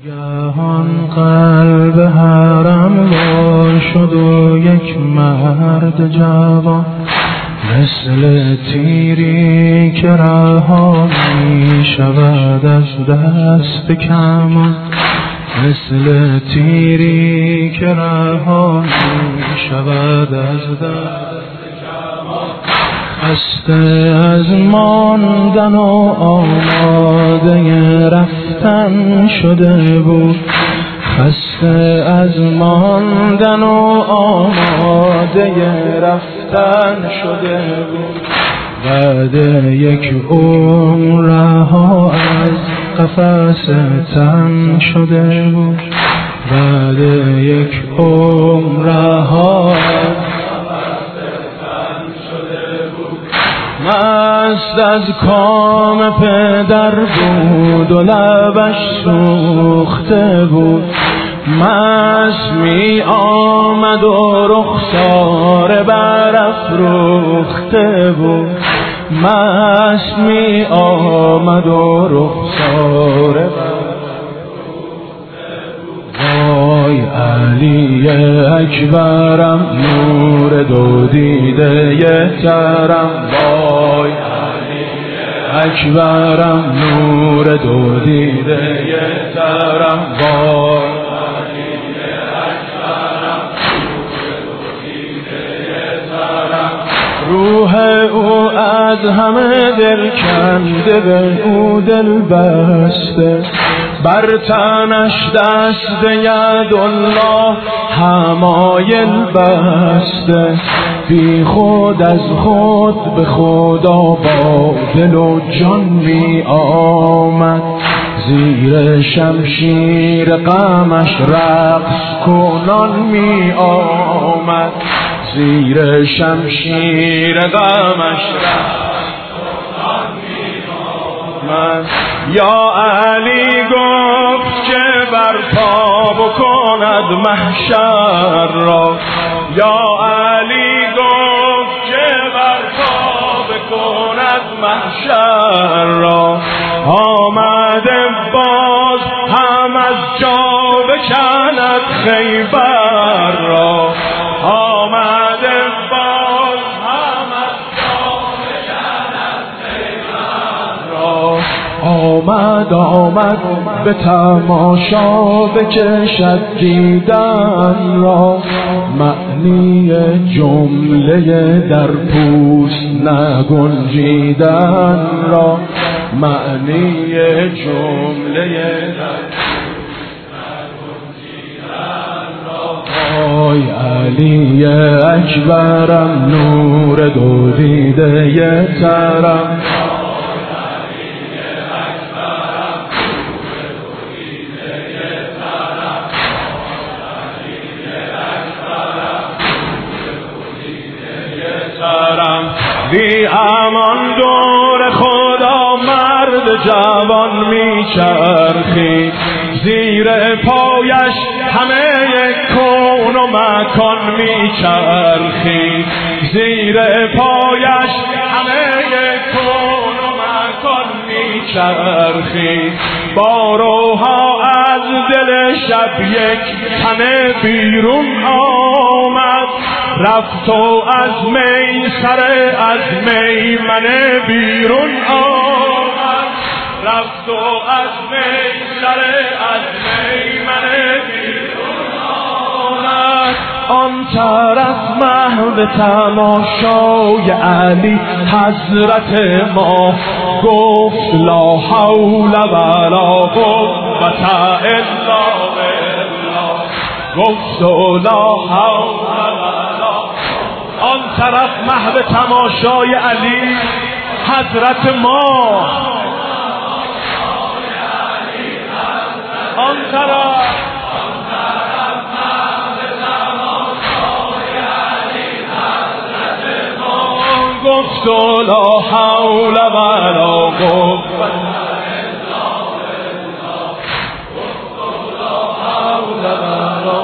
ناگهان قلب حرم وا شد و یک مرد جوان، مثل تیری که رها می شود از دست کمان، مثل تیری که رها می شود از دست کمان. خسته از ماندن و آماده رفتن شده بود، خسته از ماندن و آماده رفتن شده بود. بعد یک عمر رها از قفس تن شده بود، بعد یک عمر رها از مست از کام پدر بود و لبش سوخته بود، مست می آمد و رخسار برافروخته بود، مست می آمد و رخسار برافروخته بود. وای علی اکبرم نور دو دیده ترم، وای علی اکبرم نور دو دیده ترم، وای علی اکبرم نور دو دیده ترم. روح او از همه دل کنده به او دل بسته، بر تنش دست یدالله حمایل بسته، بی خود از خود به خدا با دل و جان می آمد، زیر شمشیر غمش رقص کنان می آمد، زیر شمشیر غمش رقص کنان می آمد. یا علی گفت که برپا بکند محشر را، یا علی گفت که برپا بکند محشر را، آمده باز هم از جا بکند خیبر را، آمده باز هم از جا بکند خیبر را. آمد به تماشا بکشد دیدن را، معنی جمله در پوست نگنجیدن را، معنی جمله در پوست نگنجیدن را. وای علی اکبرم نور دو دیده ترم، بی امان دور خدا مرد جوان می چرخید، زیر پایش همه کون و مکان می چرخید، زیر پایش همه کون و مکان می چرخید. با روها از دل شب یک تنه بیرون آمد، رفت و از میسره از میمنه بیرون آمد، رفت و از میسره از میمنه بیرون آمد. آن طرف محو تماشای علی حضرت ما گفت لا حول ولا قوة الا بالله، گفت لا حول. آن طرف محو تماشای علی حضرت ما، آن طرف محو تماشای علی حضرت ما گفت لا حول ولا قوة الا بالله، گفت لا حول ولا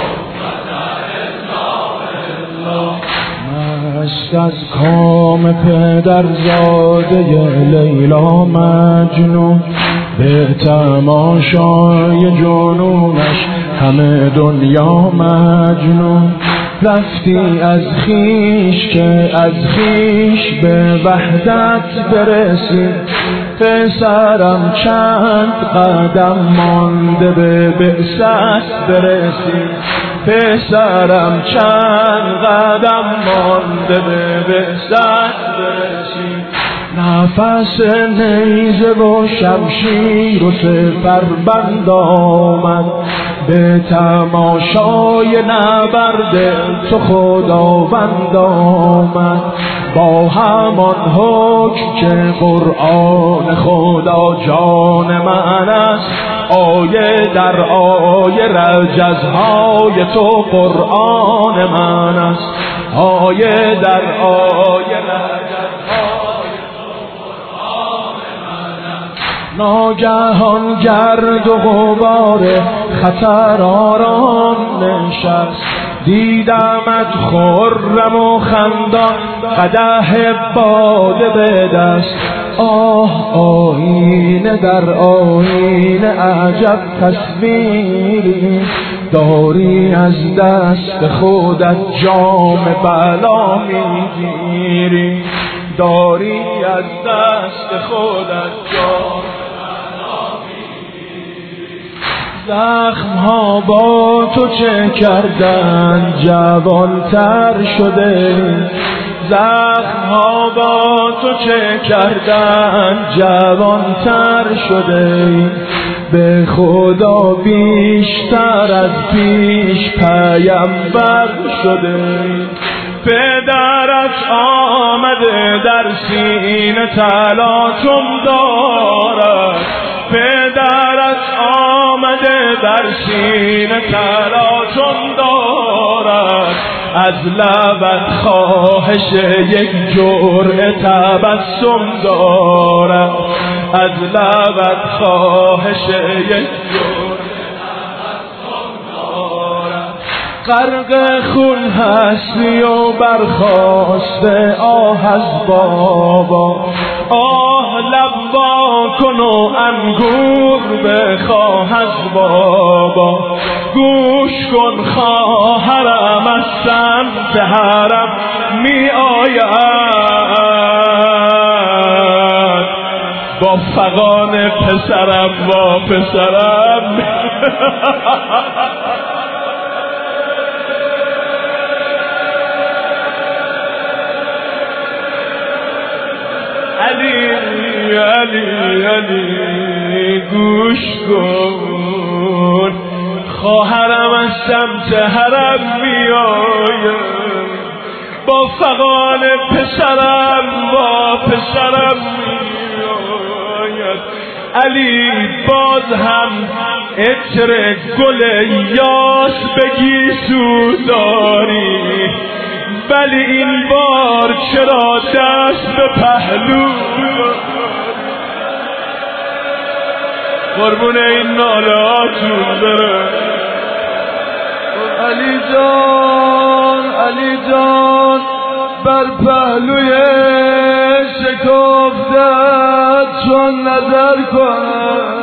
از کام پدر زاده لیلا مجنون، به تماشای جنونش همه دنیا مجنون. رفتی از خیش که از خیش به وحدت برسی، پسرم چند قدم مانده به بعثت برسی، پسرم چند قدم مانده به بعثت برسی. نفس نیزه و شمشیر و سپربند آمد، به تماشای نبرد تو خداوند آمد. با همان حکم که قرآن خدا جان من است، آیه در آیه رجزهای تو قرآن من است، آیه در آیه رجزهای تو قرآن من است. ناگهان گرد و غبار خطر آرام نشست، دیدمت خرم و خندان قدح باده به دست. آه آینه در آینه عجب تصویری، داری از دست خودت جام بلا میگیری، داری از دست خودت جام بلا میگیری. زخم ها با تو چه کردن جوانتر شده، زخم ها با تو چه کردن جوانتر شده. به خدا بیشتر از پیش پیامبر شده. پدرت آمده در سینه تلاطم دارد، پدرت آمده در سینه تلاطم دارد. از لبت خواهش یک جرعه تبسم دارد، از لبت خواهش یک جرعه تبسم دارد. غرق خون هستی و برخاسته آه از بابا، آه لبا کن و انگور بخواه از بابا. گوش کن خواهرم از سمت حرم می آید، با فغان پسرم با پسرم علی علی علی گوش کن، خواهرم از سمت حرم میآید، با فغان پسرم با پسرم میآید. علی باز هم عطر گل یاس بگی سو داری، ولی این بار چرا دست به پهلو؟ قربون این نالهاتون بره. علی جان علی جان بر پهلوی شکفتت چون نظر کنم.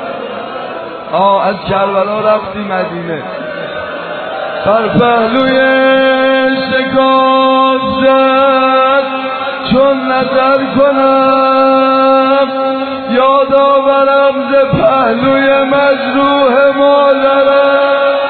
از کربلا رفتی مدینه، بر پهلوی شکفتت چون نظر کنم. یاد آورم ز پهلوی مجروح مادرم.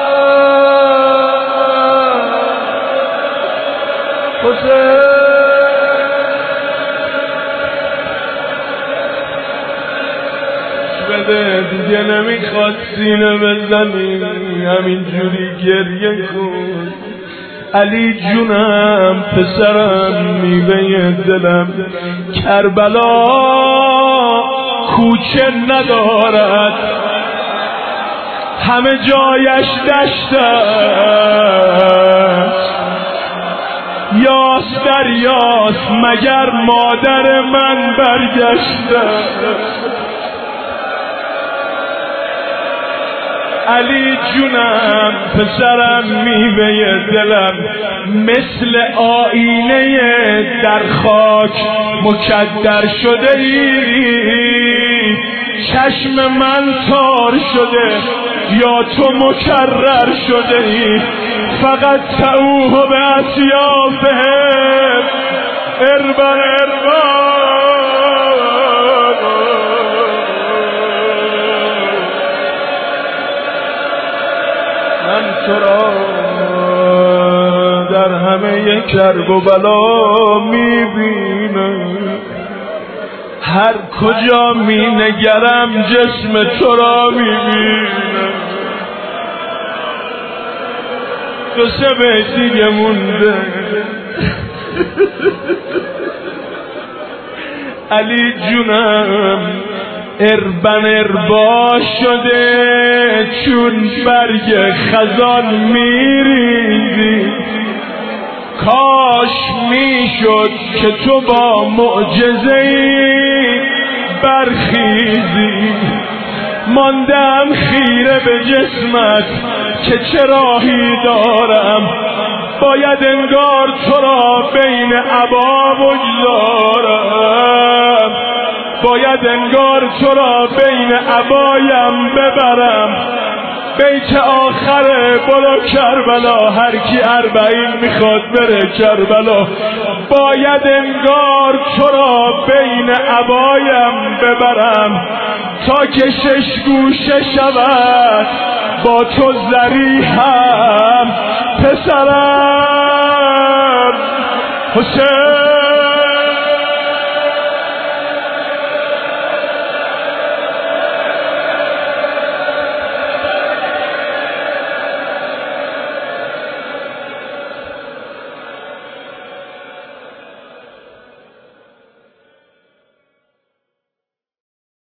بده دیگه نمیخواد سینه بزنی، همین جوری گریه کن. علی جونم پسرم میوه دلم، کربلا کوچه ندارد، همه جایش دشت است. یاس دریاس مگر مادر من برگشته. علی جونم پسرم میوه دلم، مثل آینه در خاک مکدر شده ای. چشم من تار شده یا تو مکرر شده ای فقط تعوه به اطیافهم اربن من تو را در همه کرب و بلا میبینم هر کجا می نگرم جسم تو را می بینم دو سه بیت دیگه مونده علی جونم اربن اربا شده چون برگ خزان میریزی کاش میشد که تو با معجزه‌ای برخیزی ماندم خیره به جسمت که چه راهی دارم باید انگار تو را بین عبا بگذارم باید انگار تو را بین عبایم ببرم بیت آخره برو کربلا هر کی 40 میخواد بره کربلا باید انگار تو را بین عبایم ببرم تا که 6 گوشه شود با تو ضریحم پسرم حسین